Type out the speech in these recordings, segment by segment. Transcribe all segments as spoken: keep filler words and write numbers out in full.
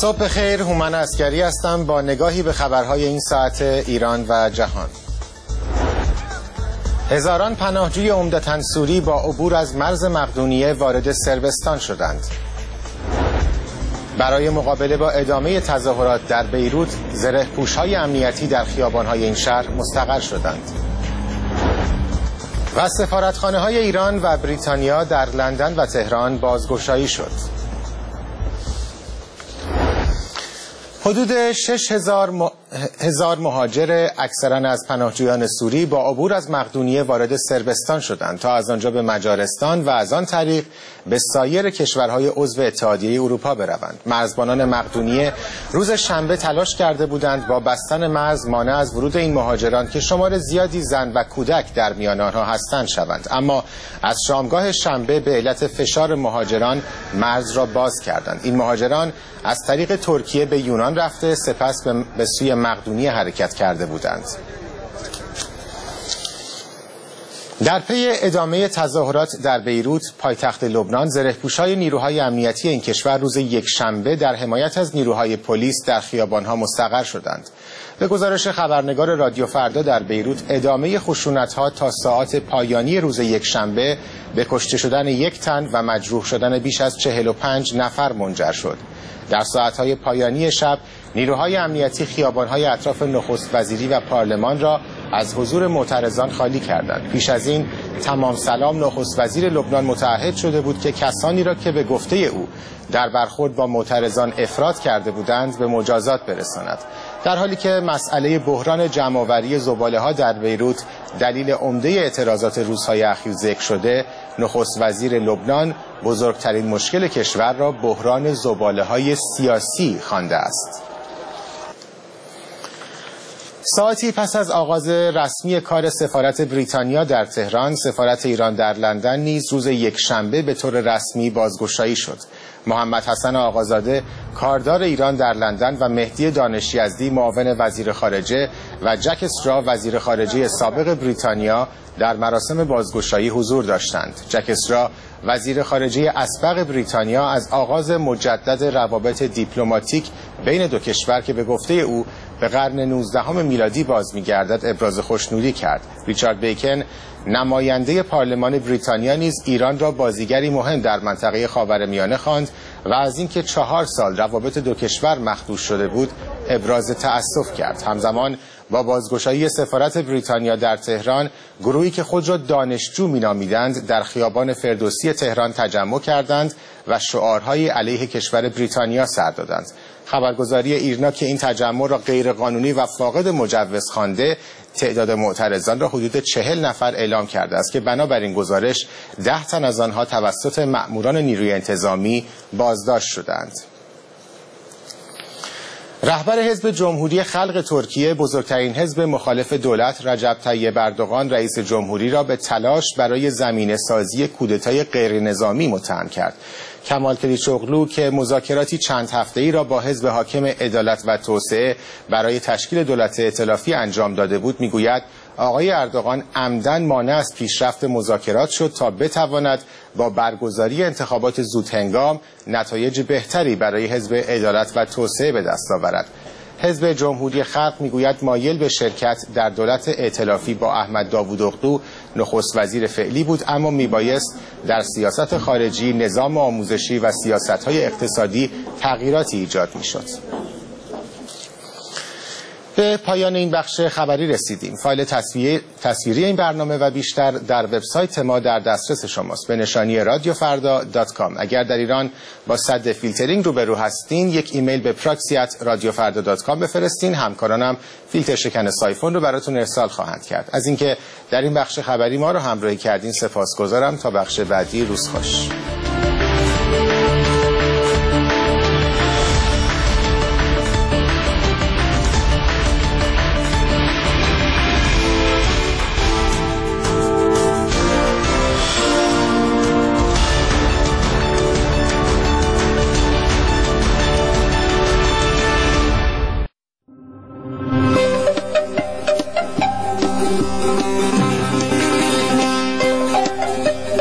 صبح خیر، هومن عسکری هستم با نگاهی به خبرهای این ساعت ایران و جهان. هزاران پناهجوی عمدتاً سوری با عبور از مرز مقدونیه وارد صربستان شدند. برای مقابله با ادامه تظاهرات در بیروت، زره‌پوش‌های امنیتی در خیابان‌های این شهر مستقر شدند. و سفارتخانه‌های ایران و بریتانیا در لندن و تهران بازگشایی شد. حدود شش هزار م... هزار مهاجر اکثرا از پناهجویان سوری با عبور از مقدونیه وارد صربستان شدند تا از آنجا به مجارستان و از آن طریق به سایر کشورهای عضو اتحادیه اروپا بروند. مرزبانان مقدونیه روز شنبه تلاش کرده بودند با بستن مرز مانع از ورود این مهاجران که شمار زیادی زن و کودک در میان آنها هستند شوند، اما از شامگاه شنبه به علت فشار مهاجران مرز را باز کردند. این مهاجران از طریق ترکیه به یونان رفته سپس به سوی مقدونیه حرکت کرده بودند. در پی ادامه تظاهرات در بیروت پایتخت لبنان، زره‌پوش‌های نیروهای امنیتی این کشور روز یکشنبه در حمایت از نیروهای پلیس در خیابان‌ها مستقر شدند. به گزارش خبرنگار رادیو فردا در بیروت، ادامه خشونت‌ها تا ساعات پایانی روز یکشنبه به کشته شدن یک تن و مجروح شدن بیش از چهل و پنج نفر منجر شد. در ساعت‌های پایانی شب، نیروهای امنیتی خیابان‌های اطراف نخست وزیری و پارلمان را از حضور معترضان خالی کردند. پیش از این تمام سلام نخست وزیر لبنان متعهد شده بود که کسانی را که به گفته او در برخورد با معترضان افراط کرده بودند به مجازات برساند. در حالی که مسئله بحران جمع‌آوری زباله‌ها در بیروت دلیل عمده اعتراضات روزهای اخیر ذکر شده، نخست وزیر لبنان بزرگترین مشکل کشور را بحران زباله‌های سیاسی خوانده است. ساعتی پس از آغاز رسمی کار سفارت بریتانیا در تهران، سفارت ایران در لندن نیز روز یکشنبه به طور رسمی بازگشایی شد. محمد حسن آقازاده کاردار ایران در لندن و مهدی دانش یزدی معاون وزیر خارجه و جک استرا وزیر خارجه سابق بریتانیا در مراسم بازگشایی حضور داشتند. جک استرا وزیر خارجه اسبق بریتانیا از آغاز مجدد روابط دیپلماتیک بین دو کشور که به گفته او به قرن نوزدهم میلادی باز می‌گردد ابراز خوشنودی کرد. ریچارد بیکن نماینده پارلمان بریتانیا نیز ایران را بازیگری مهم در منطقه خاورمیانه خواند و از اینکه چهار سال روابط دو کشور مخدوش شده بود ابراز تأسف کرد. همزمان با بازگشایی سفارت بریتانیا در تهران، گروهی که خود را دانشجو می‌نامیدند در خیابان فردوسی تهران تجمع کردند و شعارهای علیه کشور بریتانیا سر دادند. خبرگزاری ایرنا که این تجمع را غیرقانونی و فاقد مجوز خوانده، تعداد معترضان را حدود چهل نفر اعلام کرده است که بنابراین گزارش ده تن از آنها توسط مأموران نیروی انتظامی بازداشت شدند. رهبر حزب جمهوری خلق ترکیه، بزرگترین حزب مخالف دولت، رجب طیب اردوغان رئیس جمهوری را به تلاش برای زمینه‌سازی کودتای غیرنظامی متهم کرد. کمال کلیچوغلو که مذاکراتی چند هفته‌ای را با حزب حاکم عدالت و توسعه برای تشکیل دولت ائتلافی انجام داده بود، میگوید آقای اردوغان عمدن مانع از پیشرفت مذاکرات شد تا بتواند با برگزاری انتخابات زودهنگام نتایج بهتری برای حزب عدالت و توسعه به دست آورد. حزب جمهوری خلق میگوید مایل به شرکت در دولت ائتلافی با احمد داوودوغلو نخست وزیر فعلی بود، اما میبایست در سیاست خارجی، نظام آموزشی و سیاست‌های اقتصادی تغییراتی ایجاد میشد. به پایان این بخش خبری رسیدیم. فایل تصویری, تصویری این برنامه و بیشتر در وبسایت ما در دسترس شماست به نشانی رادیو فردا دات کام. اگر در ایران با سد فیلترینگ روبرو هستین، یک ایمیل به پراکسی ات رادیو فردا دات کام بفرستین. همکارانم فیلتر شکن سایفون رو براتون ارسال خواهند کرد. از اینکه در این بخش خبری ما رو همراهی کردین سپاسگزارم. تا بخش بعدی، روز خوش.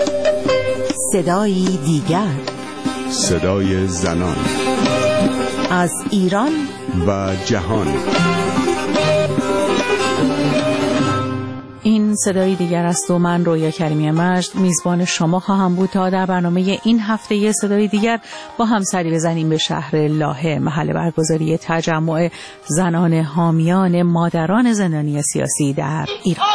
صدایی دیگر، صدای زنان، از ایران و جهان. این صدای دیگر است و من رویا کریمی مجد میزبان شما خواهم بود تا در برنامه این هفته یه صدای دیگر با هم سری بزنیم به شهر لاهه، محل برگزاری تجمع زنان حامیان مادران زندانی سیاسی در ایران.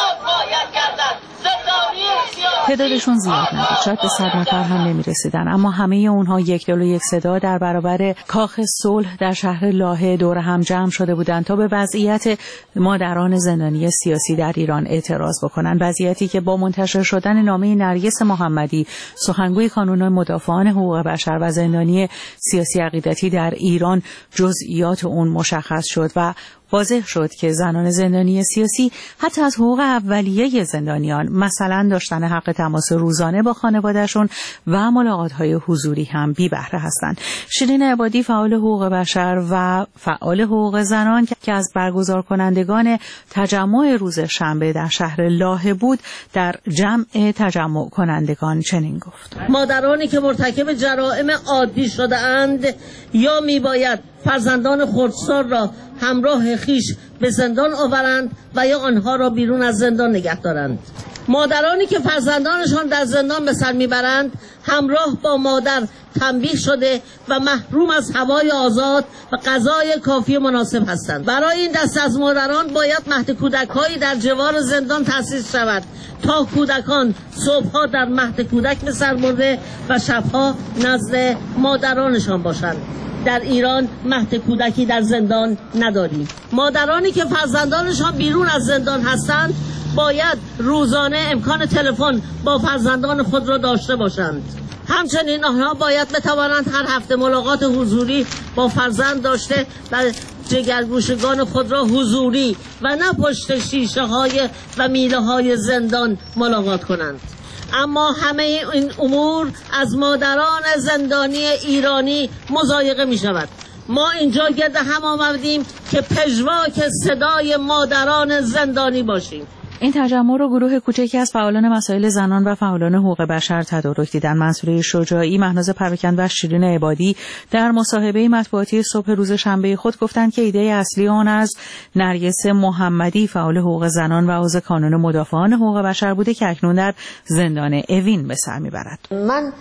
تعدادشون زیاد نبود، شاید به صد نفر هم نمی رسیدن، اما همه اونها یک دل و یک صدا در برابر کاخ صلح در شهر لاهه دور هم جمع شده بودند تا به وضعیت مادران زندانی سیاسی در ایران اعتراض بکنن. وضعیتی که با منتشر شدن نامه نرگس محمدی، سخنگوی کانون مدافعان حقوق بشر و زندانی سیاسی عقیدتی در ایران، جزئیات اون مشخص شد و واضح شد که زنان زندانی سیاسی حتی از حقوق اولیه زندانیان، مثلا داشتن حق تماس روزانه با خانوادهشون و ملاقات‌های حضوری هم بی بهره هستند. شیرین عبادی، فعال حقوق بشر و فعال حقوق زنان که از برگزار کنندگان تجمع روز شنبه در شهر لاهه بود، در جمع تجمع کنندگان چنین گفت: مادرانی که مرتکب جرائم عادی شده اند یا میباید فرزندان خردسال را همراه خیش به زندان آورند و یا آنها را بیرون از زندان نگه دارند. مادرانی که فرزندانشان در زندان به سر میبرند همراه با مادر تنبیه شده و محروم از هوای آزاد و غذای کافی مناسب هستند. برای این دست از مادران باید مهد کودک‌هایی در جوار زندان تأسیس شود تا کودکان صبح‌ها در مهد کودک به سر برده و شب‌ها نزد مادرانشان باشند. در ایران مهد کودکی در زندان نداریم. مادرانی که فرزندانشان بیرون از زندان هستند باید روزانه امکان تلفن با فرزندان خود را داشته باشند. همچنین آنها باید بتوانند هر هفته ملاقات حضوری با فرزند داشته و جگرگوشگان خود را حضوری و نه پشت شیشه های و میله های زندان ملاقات کنند. اما همه این امور از مادران زندانی ایرانی مضایقه می شود. ما اینجا گرد هم آمدیم که پژواک صدای مادران زندانی باشیم. این تجمع رو گروه کوچکی از فعالان مسائل زنان و فعالان حقوق بشر تدارک دیدن. منصوره شجاعی، مهناز پراکند و شیرین عبادی در مصاحبه مطبوعاتی صبح روز شنبه خود گفتند که ایده اصلی آن از نرگس محمدی، فعال حقوق زنان و عضو کانون مدافعان حقوق بشر بوده که اکنون در زندان اوین به سر میبرد. من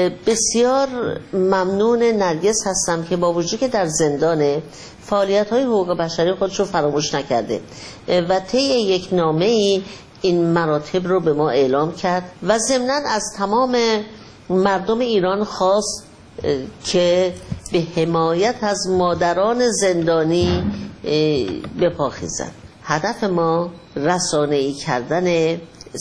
بسیار ممنون نرگس هستم که با وجودی که در زندانه فعالیت‌های حقوق بشری خودش رو فراموش نکرده و طی یک نامه‌ای این مراتب رو به ما اعلام کرد و ضمناً از تمام مردم ایران خواست که به حمایت از مادران زندانی بپاخیزند. هدف ما رسانه‌ای کردن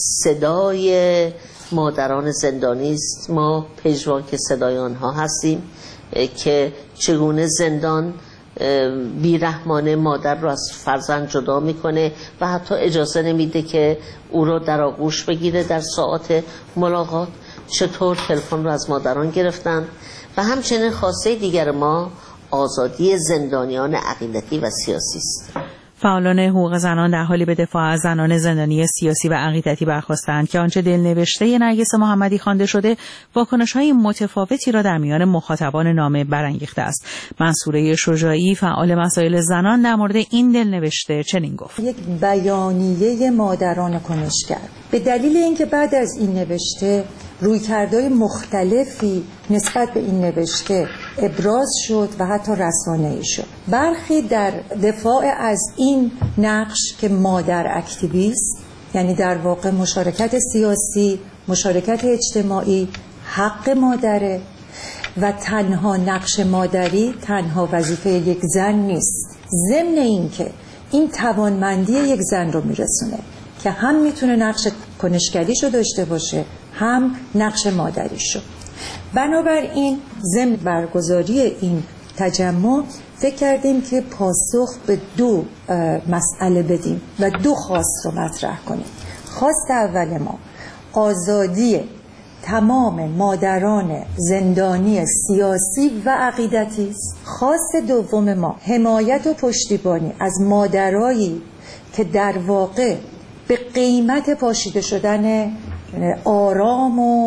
صدای مادران زندانی است. ما پژواک صدای آنها هستیم که چگونه زندان بیرحمانه مادر رو از فرزند جدا میکنه و حتی اجازه نمیده که او رو در آغوش بگیره در ساعات ملاقات. چطور تلفن رو از مادران گرفتن. و همچنین خواسته دیگر ما آزادی زندانیان عقیدتی و سیاسی است. فعالان حقوق زنان در حالی به دفاع از زنان زندانی سیاسی و عقیدتی برخاستند که آنچه دلنوشته نرگس محمدی خوانده شده واکنش‌های متفاوتی را در میان مخاطبان نامه برانگیخته است. منصوره شجاعی، فعال مسائل زنان، در مورد این دلنوشته چنین گفت: یک بیانیه مادران کنشگر به دلیل اینکه بعد از این نوشته رویکردهای مختلفی نسبت به این نوشته ابراز شد و حتی رسانه‌ای شد. برخی در دفاع از این نقش که مادر اکتیویست، یعنی در واقع مشارکت سیاسی، مشارکت اجتماعی حق مادره و تنها نقش مادری تنها وظیفه یک زن نیست، ضمن اینکه این توانمندی یک زن رو میرسونه که هم میتونه نقش کنشگریشو داشته باشه هم نقش مادریشو. بنابراین ضمن برگزاری این تجمع فکر کردیم که پاسخ به دو مسئله بدیم و دو خواست رو مطرح کنیم. خواست اول ما آزادی تمام مادران زندانی سیاسی و عقیدتی است. خواست دوم ما حمایت و پشتیبانی از مادرایی که در واقع به قیمت پاشیده شدن آرام و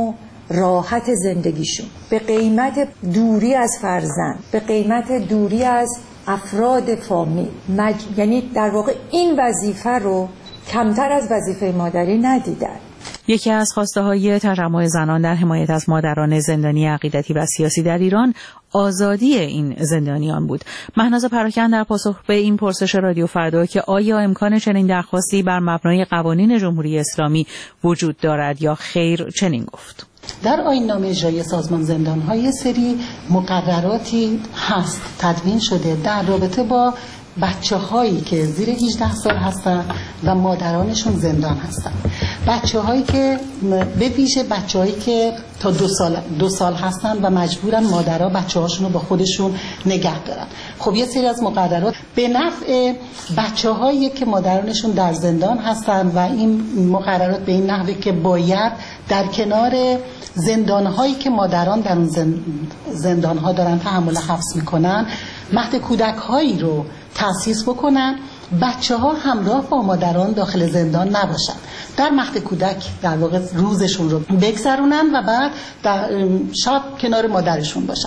راحت زندگیشون، به قیمت دوری از فرزند، به قیمت دوری از افراد فامیل، مج... یعنی در واقع این وظیفه رو کمتر از وظیفه مادری ندیدن. یکی از خواسته‌های تجمع زنان در حمایت از مادران زندانی عقیدتی و سیاسی در ایران آزادی این زندانیان بود. مهناز پراکن در پاسخ به این پرسش رادیو فردا که آیا امکان چنین درخواستی بر مبنای قوانین جمهوری اسلامی وجود دارد یا خیر چنین گفت. در آیین‌نامه اجرایی سازمان زندان‌ها یه سری مقرراتی هست تدوین شده در رابطه با بچه‌هایی که زیر هجده سال هستن و مادرانشون زندان هستن. بچه‌هایی که به ویژه بچه‌هایی که تا دو سال دو سال هستن و مجبورن مادرها بچه‌هاشون رو با خودشون نگه دارن. خب یه سری از مقررات به نفع بچه‌هایی که مادرانشون در زندان هستن و این مقررات به این نحوه که باید در کنار زندان‌هایی که مادران در اون زندان‌ها دارن تحمل حبس میکنن مهد کودک‌هایی رو تأسیس بکنن، بچه ها همراه با مادران داخل زندان نباشن، در مهد کودک در واقع روزشون رو بگذرونن و بعد در شب کنار مادرشون باشن.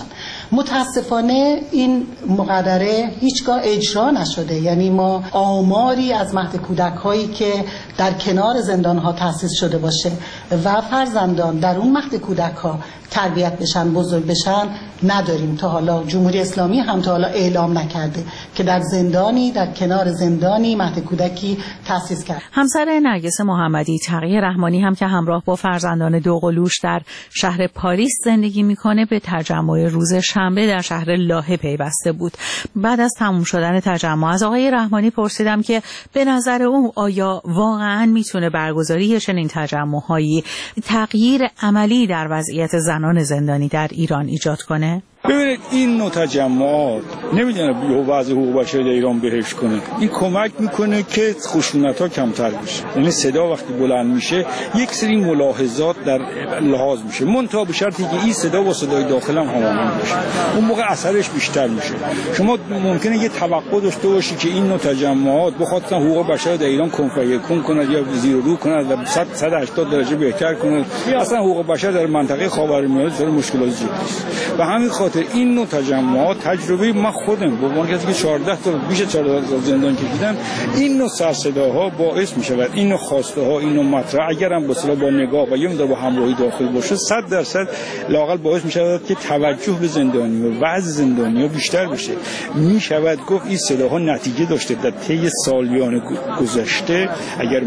متاسفانه این مقرره هیچگاه اجرا نشده، یعنی ما آماری از مهد کودک هایی که در کنار زندان ها تأسیس شده باشه و فرزندان در اون مهد کودک ها تربیت بشن، بزرگ بشن نداریم. تا حالا جمهوری اسلامی هم تا حالا اعلام نکرده که در زندانی در کنار زندانی مهد کودکی تأسیس کرد. همسر نرگس محمدی تقی رحمانی هم که همراه با فرزندان دوقلوش در شهر پاریس زندگی میکنه به تجمع روز شنبه در شهر لاهه پیوسته بود. بعد از تموم شدن تجمع از آقای رحمانی پرسیدم که به نظر او آیا واقعاً میتونه برگزاری چنین تجمع‌هایی تغییر عملی در وضعیت زنان زندانی در ایران ایجاد کنه؟ ببینید این نوع تجمعات نمیدونه وضع حقوق بشر در ایران بهش کنه. این کمک میکنه که خشونت‌ها کمتر بشه. یعنی صدا وقتی بلند میشه یک سری ملاحظات در لحاظ میشه، منتها به شرطی که این صدا با صدای داخل هم هماهنگ بشه. اون موقع اثرش بیشتر میشه. شما ممکنه یه توقع داشته باشی که این نوع تجمعات بخواد حقوق بشر در ایران کنفیکون کند یا زیر و رو کند و صد صد و هشتاد درجه بهتر کند. اصلا حقوق بشر در منطقه خاورمیانه داره مشکلات جدی است. و همین خاطر این نوع تجمعات تجربه من خودم به عنوان کسی که چهارده تا بیش از چهارده سال زندان کشیدم، این نوع سرصداها باعث می‌شود این نوع خواسته ها این نوع مطرح اگر هم با با نگاه و یا با همراهی داخل باشه صد درصد لااقل باعث می‌شود که توجه به زندانی و وضع زندانی‌ها بیشتر بشه. می‌شود گفت این صداها نتیجه داشته در طی سالیان گذشته. اگر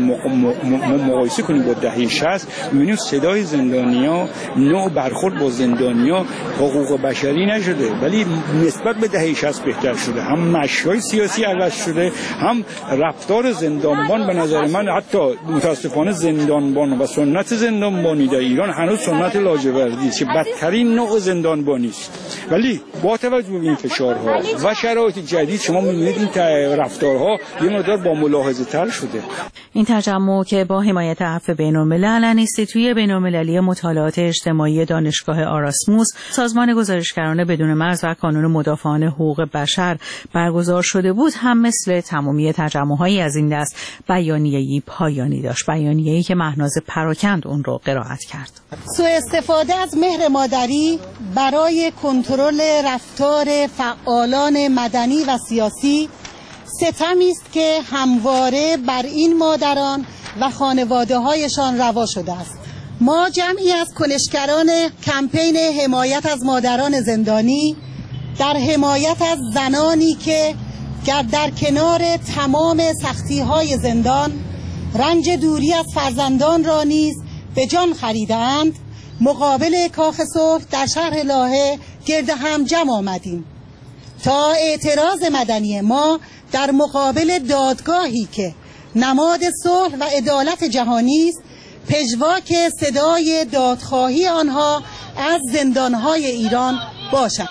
مقایسه کنیم با دهه شصت می‌بینیم صدای زندانی‌ها نوع برخورد با زندانی‌ها حقوق بشری نشده، ولی نسبت به دهه شصت بهتر شده. هم مشی‌های سیاسی عوض شده، هم رفتار زندانبان به نظر من حتی متاسفانه زندانبان و سنت زندانبانی در ایران هنوز سنت لاجوردی است که بدترین نوع زندانبانی است. ولی با توجه به این فشارها و شرایط جدید شما می‌بینید این رفتارها یه مقدار با ملاحظه تر شده. این تجمع که با حمایت عفو بین‌الملل انستیتوی بین‌المللی مطالعات اجتماعی دانشگاه آراسموس، سازمان گزارشگران بدون مرز و کانون مدافعان حقوق بشر برگزار شده بود، هم مثل تمامی تجمع‌هایی از این دست بیانیه‌ای پایانی داشت، بیانیه‌ای که مهناز پراکند اون رو قرائت کرد. سوء استفاده از مهر مادری برای کنترل رفتار فعالان مدنی و سیاسی ستمی است که همواره بر این مادران و خانواده‌هایشان روا شده است. ما جمعی از کنشگران کمپین حمایت از مادران زندانی در حمایت از زنانی که در کنار تمام سختی‌های زندان رنج دوری از فرزندان را نیز به جان خریدند، مقابل کاخ صلح در شهر لاهه گرد هم جمع آمدیم تا اعتراض مدنی ما در مقابل دادگاهی که نماد صلح و عدالت جهانی است پژواک صدای دادخواهی آنها از زندانهای ایران باشد.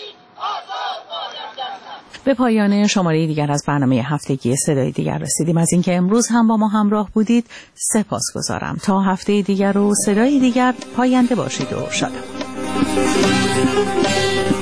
به پایان شماره دیگر از برنامه هفتگی صدای دیگر رسیدیم. از اینکه امروز هم با ما همراه بودید سپاسگزارم. تا هفته دیگر و صدای دیگر پاینده باشید و شاد.